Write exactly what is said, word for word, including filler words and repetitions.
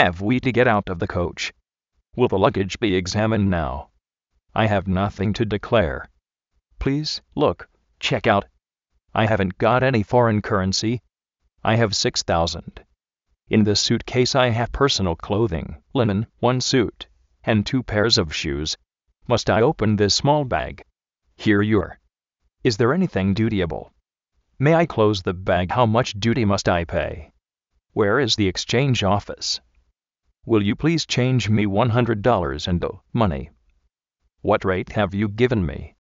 have we to get out of the coach? Will the luggage be examined now? I have nothing to declare. Please, look, check out. I haven't got any foreign currency. I have six thousand. In the suitcase I have personal clothing, linen, one suit, and two pairs of shoes. Must I open this small bag? Here you are. Is there anything dutiable? May I close the bag? How much duty must I pay? Where is the exchange office? Will you please change me one hundred dollars into money? What rate have you given me?